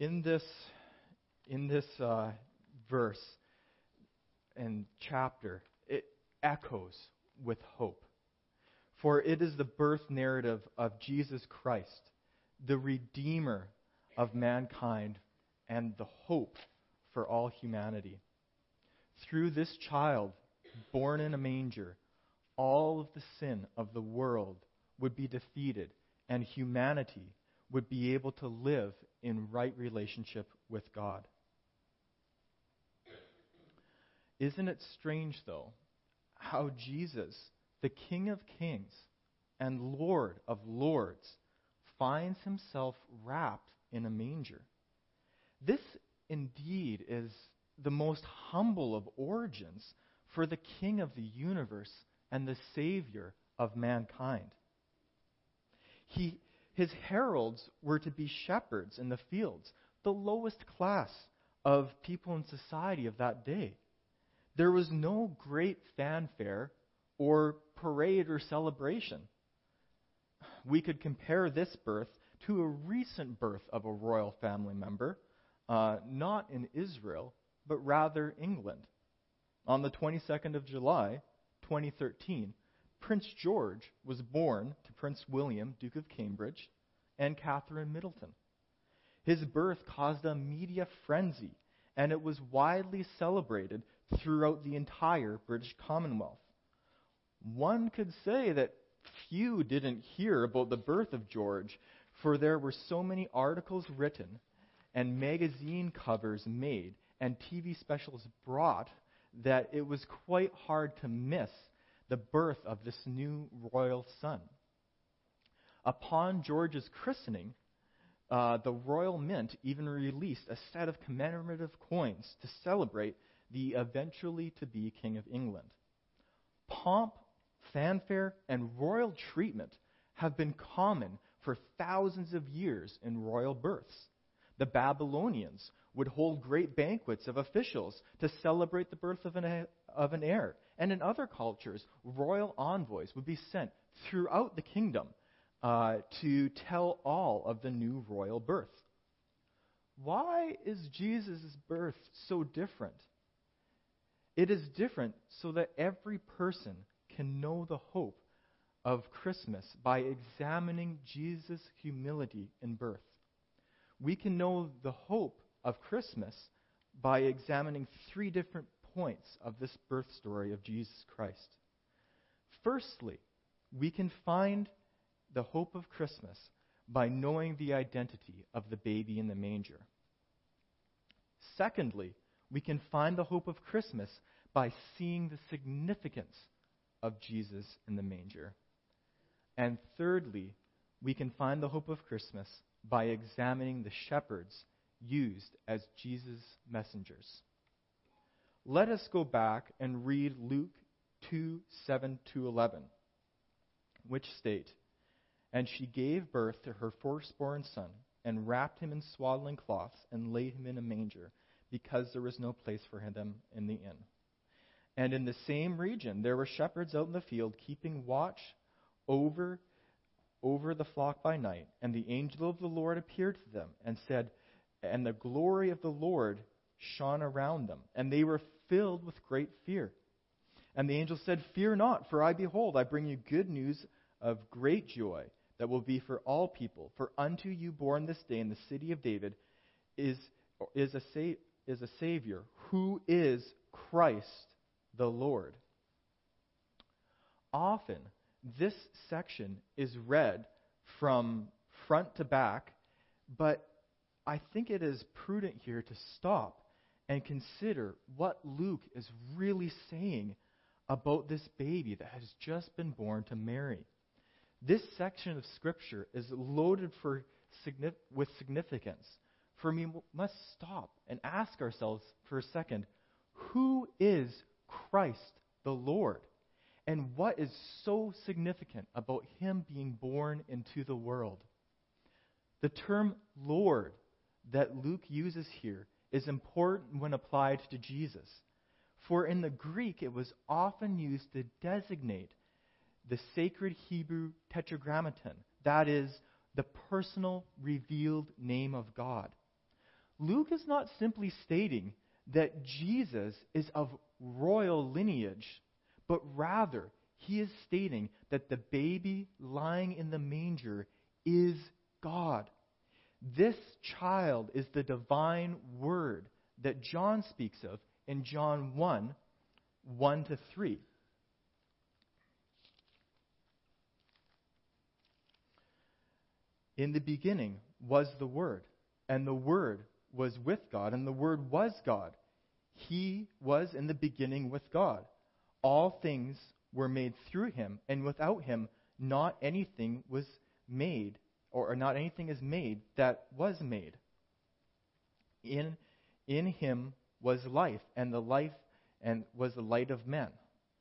In this verse and chapter, it echoes with hope. For it is the birth narrative of Jesus Christ, the Redeemer of mankind and the hope for all humanity. Through this child, born in a manger, all of the sin of the world would be defeated, and humanity would be able to live in right relationship with God. Isn't it strange, though, how Jesus, the King of Kings and Lord of Lords, finds himself wrapped in a manger? This indeed is the most humble of origins for the King of the universe and the Savior of mankind. His heralds were to be shepherds in the fields, the lowest class of people in society of that day. There was no great fanfare or parade or celebration. We could compare this birth to a recent birth of a royal family member, not in Israel, but rather England. On the 22nd of July, 2013, Prince George was born to Prince William, Duke of Cambridge, and Catherine Middleton. His birth caused a media frenzy, and it was widely celebrated throughout the entire British Commonwealth. One could say that few didn't hear about the birth of George, for there were so many articles written and magazine covers made and TV specials brought that it was quite hard to miss the birth of this new royal son. Upon George's christening, the Royal Mint even released a set of commemorative coins to celebrate the eventually to be King of England. Pomp, fanfare, and royal treatment have been common for thousands of years in royal births. The Babylonians would hold great banquets of officials to celebrate the birth of an heir. And in other cultures, royal envoys would be sent throughout the kingdom to tell all of the new royal birth. Why is Jesus' birth so different? It is different so that every person can know the hope of Christmas by examining Jesus' humility in birth. We can know the hope of Christmas by examining three different points of this birth story of Jesus Christ. Firstly, we can find the hope of Christmas by knowing the identity of the baby in the manger. Secondly, we can find the hope of Christmas by seeing the significance of Jesus in the manger. And thirdly, we can find the hope of Christmas by examining the shepherds used as Jesus' messengers. Let us go back and read Luke 2:7-11, which state, "And she gave birth to her firstborn son, and wrapped him in swaddling cloths, and laid him in a manger, because there was no place for him in the inn. And in the same region there were shepherds out in the field, keeping watch over the flock by night. And the angel of the Lord appeared to them, and said, and the glory of the Lord shone around them, and they were filled with great fear. And the angel said, Fear not, for I bring you good news of great joy, that will be for all people. For unto you born this day in the city of David is a Savior, who is Christ the Lord." Often, this section is read from front to back, but I think it is prudent here to stop and consider what Luke is really saying about this baby that has just been born to Mary. This section of Scripture is loaded with significance. For we must stop and ask ourselves for a second, who is Christ the Lord? And what is so significant about him being born into the world? The term Lord that Luke uses here is important when applied to Jesus. For in the Greek, it was often used to designate the sacred Hebrew tetragrammaton, that is, the personal revealed name of God. Luke is not simply stating that Jesus is of royal lineage, but rather he is stating that the baby lying in the manger is God. This child is the divine Word that John speaks of in John 1:1-3. In the beginning was the Word, and the Word was with God, and the Word was God. He was in the beginning with God. All things were made through him, and without him not anything was made, or not anything is made that was made. In him was life, and the life and was the light of men.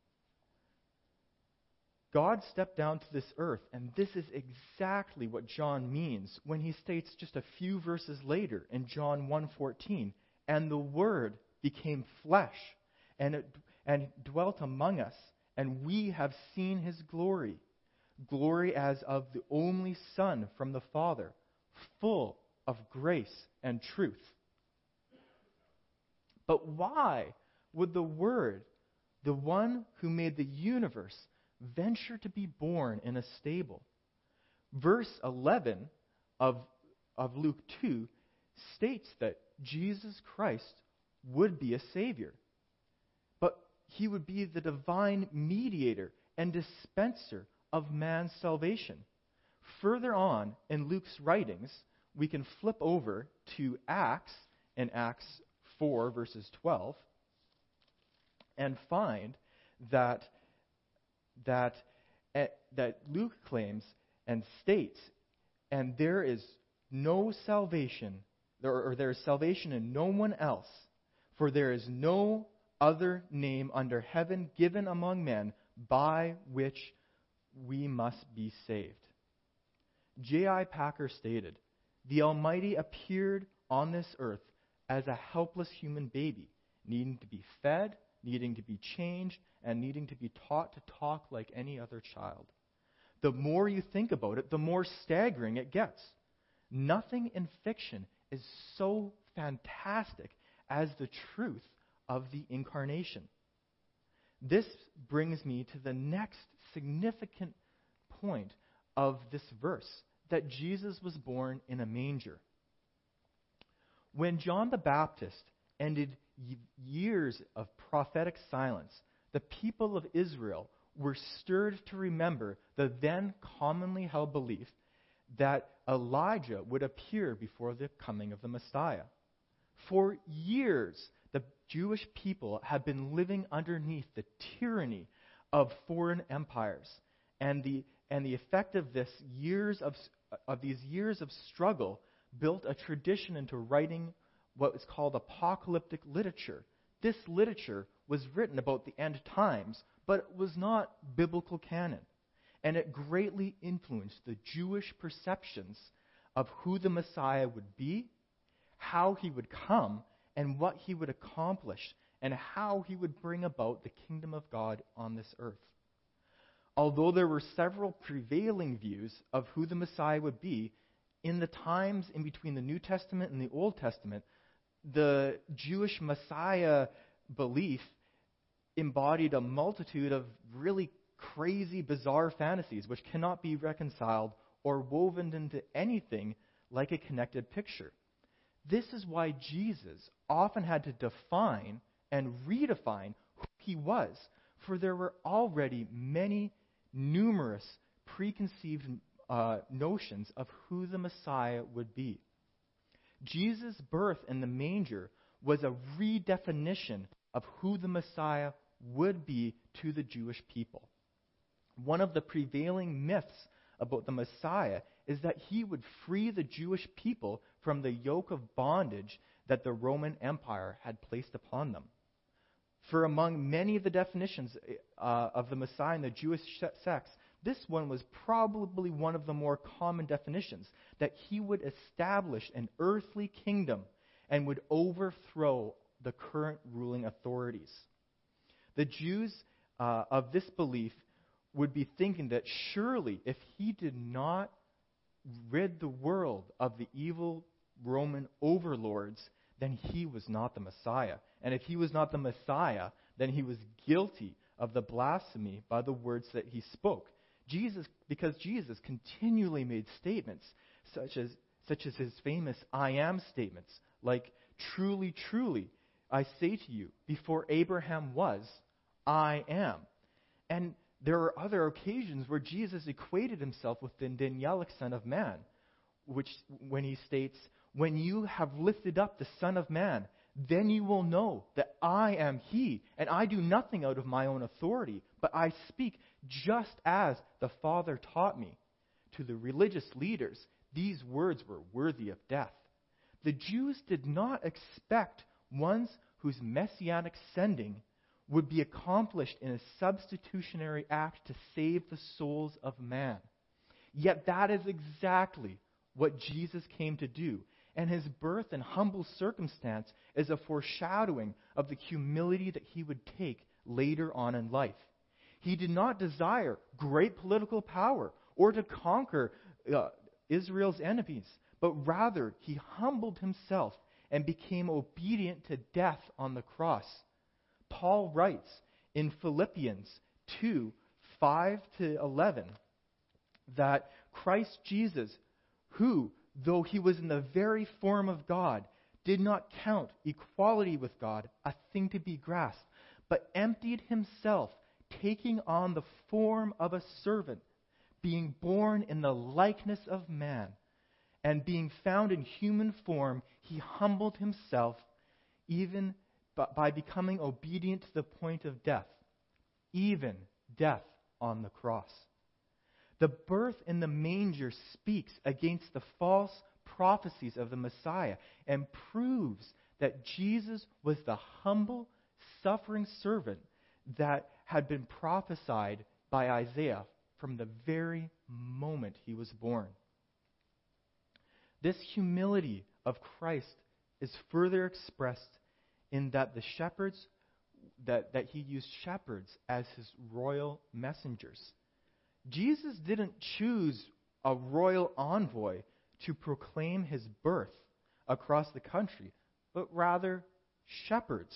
God stepped down to this earth, and this is exactly what John means when he states just a few verses later in John 1:14, and the Word became flesh and dwelt among us, and we have seen his glory, glory as of the only Son from the Father, full of grace and truth. But why would the Word, the one who made the universe, venture to be born in a stable? Verse 11 of Luke 2 states that Jesus Christ would be a Savior, but he would be the divine mediator and dispenser of man's salvation. Further on in Luke's writings, we can flip over to Acts, in Acts 4, verses 12, and find that Luke claims and states, and there is no salvation, or there is salvation in no one else, for there is no other name under heaven given among men by which we must be saved. J.I. Packer stated, "The Almighty appeared on this earth as a helpless human baby, needing to be fed, needing to be changed, and needing to be taught to talk like any other child." The more you think about it, the more staggering it gets. Nothing in fiction is so fantastic as the truth of the incarnation. This brings me to the next significant point of this verse, that Jesus was born in a manger. When John the Baptist ended years of prophetic silence, the people of Israel were stirred to remember the then commonly held belief that Elijah would appear before the coming of the Messiah. For years, the Jewish people had been living underneath the tyranny of foreign empires, and the effect of these years of struggle built a tradition into writing what is called apocalyptic literature. This literature was written about the end times, but it was not biblical canon, and it greatly influenced the Jewish perceptions of who the Messiah would be, how he would come, and what he would accomplish, and how he would bring about the kingdom of God on this earth. Although there were several prevailing views of who the Messiah would be, in the times in between the New Testament and the Old Testament, the Jewish Messiah belief embodied a multitude of really crazy, bizarre fantasies which cannot be reconciled or woven into anything like a connected picture. This is why Jesus often had to define and redefine who he was, for there were already numerous preconceived notions of who the Messiah would be. Jesus' birth in the manger was a redefinition of who the Messiah would be to the Jewish people. One of the prevailing myths about the Messiah is that he would free the Jewish people from the yoke of bondage that the Roman Empire had placed upon them. For among many of the definitions of the Messiah in the Jewish sects, this one was probably one of the more common definitions, that he would establish an earthly kingdom and would overthrow the current ruling authorities. The Jews of this belief would be thinking that surely if he did not rid the world of the evil Roman overlords, then he was not the Messiah. And if he was not the Messiah, then he was guilty of the blasphemy by the words that he spoke. Because Jesus continually made statements such as his famous I am statements, like, truly, truly, I say to you, before Abraham was, I am. And there are other occasions where Jesus equated himself with the Danielic Son of Man, when he states, when you have lifted up the Son of Man, then you will know that I am he, and I do nothing out of my own authority, but I speak just as the Father taught me. To the religious leaders, these words were worthy of death. The Jews did not expect ones whose messianic sending would be accomplished in a substitutionary act to save the souls of man. Yet that is exactly what Jesus came to do, and his birth and humble circumstance is a foreshadowing of the humility that he would take later on in life. He did not desire great political power or to conquer Israel's enemies, but rather he humbled himself and became obedient to death on the cross. Paul writes in Philippians 2, 5-11, that Christ Jesus, who, though he was in the very form of God, did not count equality with God a thing to be grasped, but emptied himself, taking on the form of a servant, being born in the likeness of man, and being found in human form, he humbled himself even by becoming obedient to the point of death, even death on the cross. The birth in the manger speaks against the false prophecies of the Messiah and proves that Jesus was the humble, suffering servant that had been prophesied by Isaiah from the very moment he was born. This humility of Christ is further expressed in that the shepherds, that he used shepherds as his royal messengers. Jesus didn't choose a royal envoy to proclaim his birth across the country, but rather shepherds.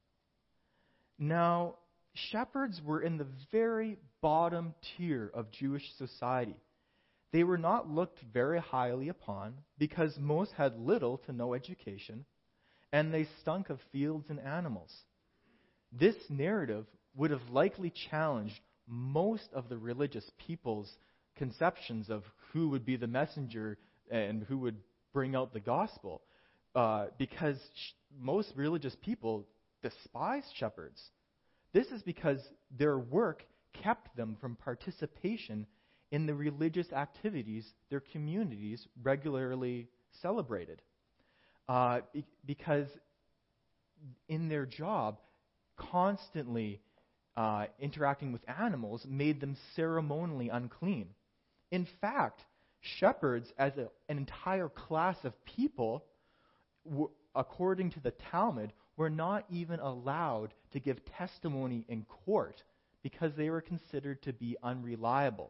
Now, shepherds were in the very bottom tier of Jewish society. They were not looked very highly upon because most had little to no education, and they stunk of fields and animals. This narrative would have likely challenged most of the religious people's conceptions of who would be the messenger and who would bring out the gospel, because most religious people despised shepherds. This is because their work kept them from participation in the religious activities their communities regularly celebrated. Because in their job, constantly interacting with animals made them ceremonially unclean. In fact, shepherds as an entire class of people, according to the Talmud, were not even allowed to give testimony in court because they were considered to be unreliable.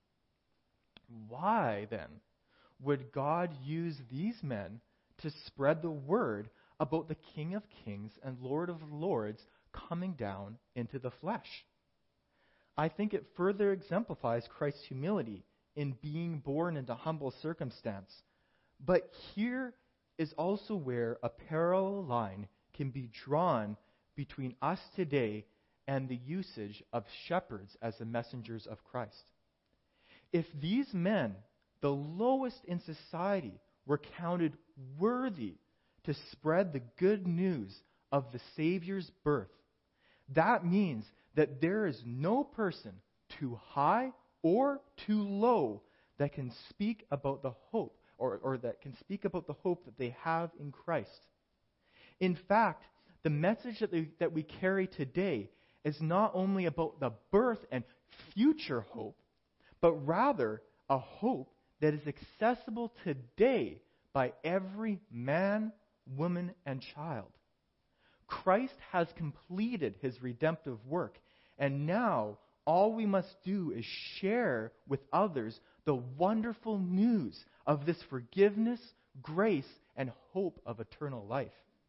Why, then, would God use these men to spread the word about the King of Kings and Lord of Lords coming down into the flesh? I think it further exemplifies Christ's humility in being born into humble circumstance. But here is also where a parallel line can be drawn between us today and the usage of shepherds as the messengers of Christ. If these men, the lowest in society, were counted worthy to spread the good news of the Savior's birth, that means that there is no person too high or too low that can speak about the hope or that can speak about the hope that they have in Christ. In fact, the message that we carry today is not only about the birth and future hope, but rather a hope that is accessible today by every man, woman, and child. Christ has completed his redemptive work, and now all we must do is share with others the wonderful news of this forgiveness, grace, and hope of eternal life.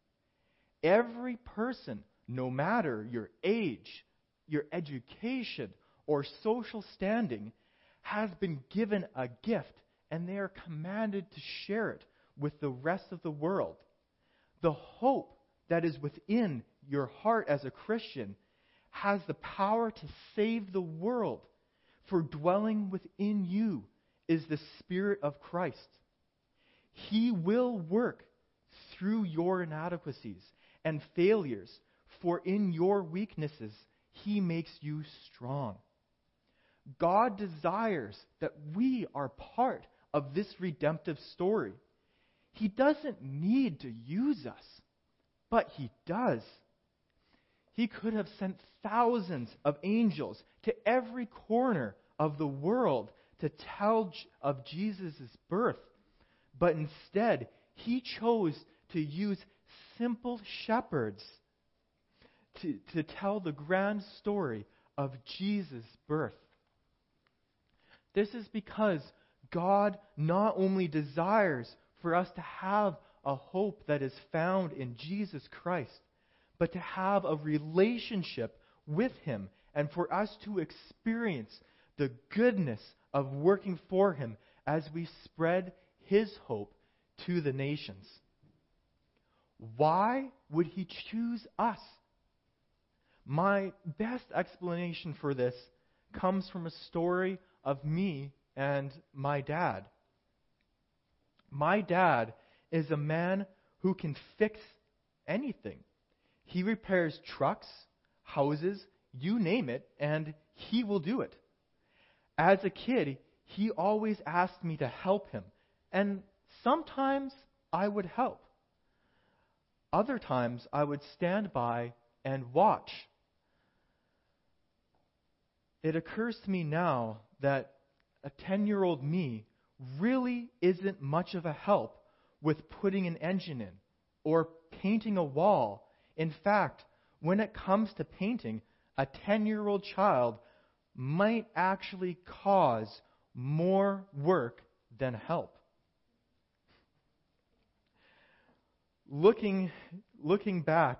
Every person, no matter your age, your education, or social standing, has been given a gift, and they are commanded to share it with the rest of the world. The hope that is within your heart as a Christian has the power to save the world, for dwelling within you is the Spirit of Christ. He will work through your inadequacies and failures, for in your weaknesses He makes you strong. God desires that we are part of this redemptive story. He doesn't need to use us, but He does. He could have sent thousands of angels to every corner of the world to tell of Jesus' birth, but instead He chose to use simple shepherds to tell the grand story of Jesus' birth. This is because God not only desires for us to have a hope that is found in Jesus Christ, but to have a relationship with Him and for us to experience the goodness of working for Him as we spread His hope to the nations. Why would He choose us? My best explanation for this comes from a story of me and my dad. My dad is a man who can fix anything. He repairs trucks, houses, you name it, and he will do it. As a kid, he always asked me to help him, and sometimes I would help. Other times, I would stand by and watch. It occurs to me now that a 10-year-old me really isn't much of a help with putting an engine in or painting a wall. In fact, when it comes to painting, a 10-year-old child might actually cause more work than help. Looking back,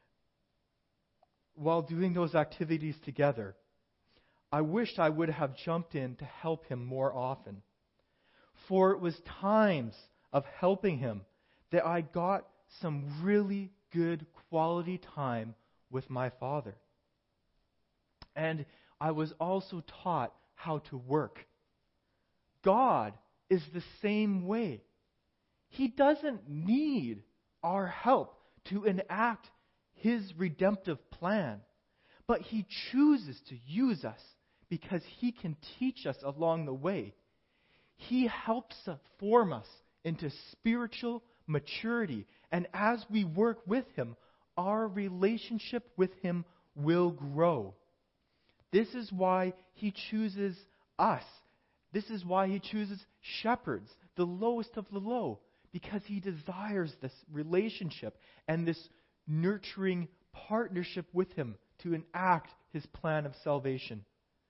while doing those activities together, I wished I would have jumped in to help him more often. For it was times of helping him that I got some really good quality time with my father. And I was also taught how to work. God is the same way. He doesn't need our help to enact His redemptive plan, but He chooses to use us because He can teach us along the way. He helps form us into spiritual maturity, and as we work with Him, our relationship with Him will grow. This is why He chooses us. This is why He chooses shepherds, the lowest of the low, because He desires this relationship and this nurturing partnership with Him to enact His plan of salvation.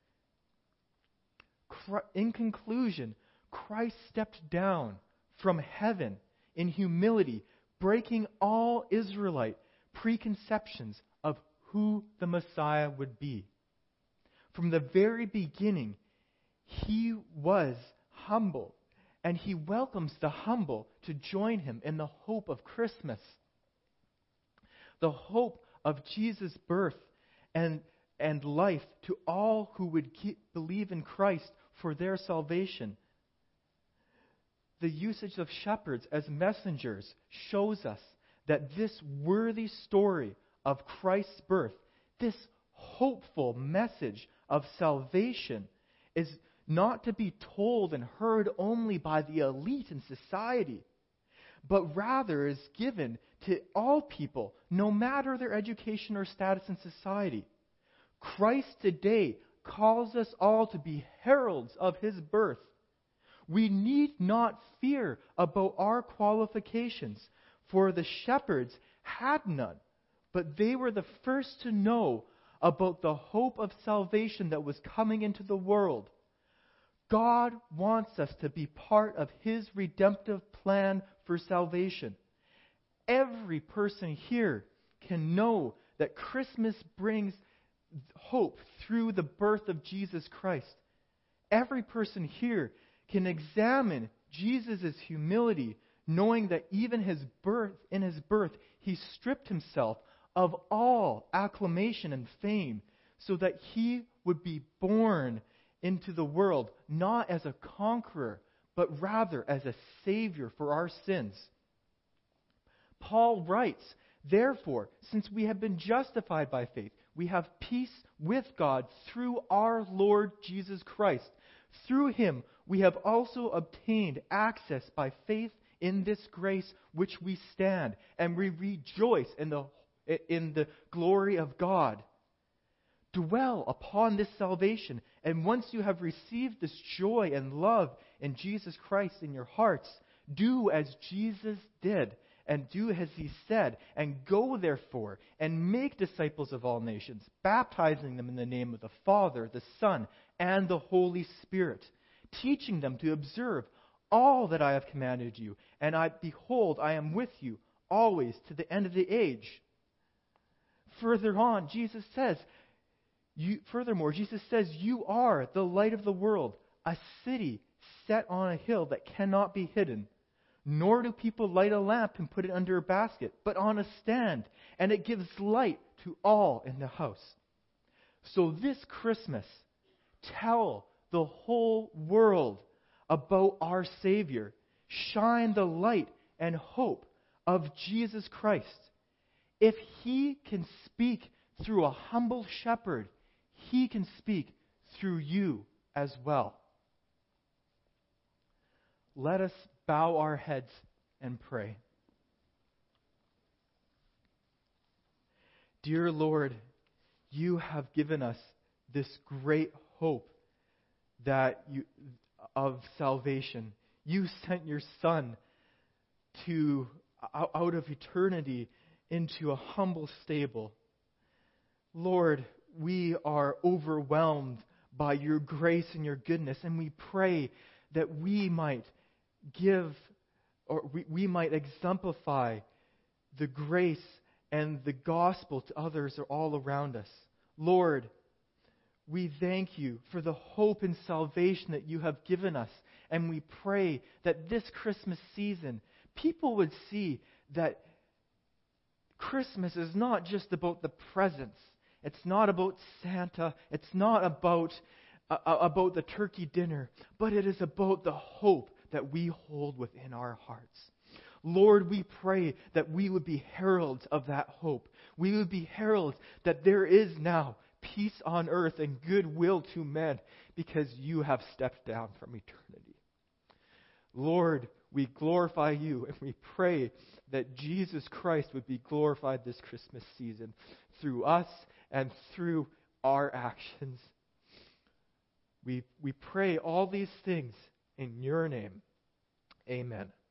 In conclusion, Christ stepped down from heaven in humility, breaking all Israelite preconceptions of who the Messiah would be. From the very beginning, He was humble, and He welcomes the humble to join Him in the hope of Christmas. The hope of Jesus' birth and life to all who would believe in Christ for their salvation. The usage of shepherds as messengers shows us that this worthy story of Christ's birth, this hopeful message of salvation, is not to be told and heard only by the elite in society, but rather is given to all people, no matter their education or status in society. Christ today calls us all to be heralds of His birth. We need not fear about our qualifications, for the shepherds had none, but they were the first to know about the hope of salvation that was coming into the world. God wants us to be part of His redemptive plan for salvation. Every person here can know that Christmas brings hope through the birth of Jesus Christ. Every person here can examine Jesus' humility, knowing that even in his birth, he stripped himself of all acclamation and fame so that he would be born into the world not as a conqueror, but rather as a Savior for our sins. Paul writes, "Therefore, since we have been justified by faith, we have peace with God through our Lord Jesus Christ. Through him we have also obtained access by faith in this grace which we stand, and we rejoice in the glory of God." Dwell upon this salvation, and once you have received this joy and love in Jesus Christ in your hearts, do as Jesus did, and do as he said, and go therefore and make disciples of all nations, baptizing them in the name of the Father, the Son, and the Holy Spirit, teaching them to observe all that I have commanded you, and behold, I am with you always to the end of the age. Furthermore, Jesus says, you are the light of the world, a city set on a hill that cannot be hidden. Nor do people light a lamp and put it under a basket, but on a stand, and it gives light to all in the house. So this Christmas, tell the whole world about our Savior. Shine the light and hope of Jesus Christ. If he can speak through a humble shepherd, he can speak through you as well. Let us bow our heads and pray. Dear Lord, you have given us this great hope of salvation. You sent your Son out of eternity into a humble stable. Lord, we are overwhelmed by your grace and your goodness, and we pray that we might we might exemplify the grace and the gospel to others all around us. Lord, we thank you for the hope and salvation that you have given us, and we pray that this Christmas season, people would see that Christmas is not just about the presents. It's not about Santa. It's not about the turkey dinner, but it is about the hope that we hold within our hearts. Lord, we pray that we would be heralds of that hope. We would be heralds that there is now peace on earth and goodwill to men because you have stepped down from eternity. Lord, we glorify you, and we pray that Jesus Christ would be glorified this Christmas season through us and through our actions. We pray all these things in your name. Amen.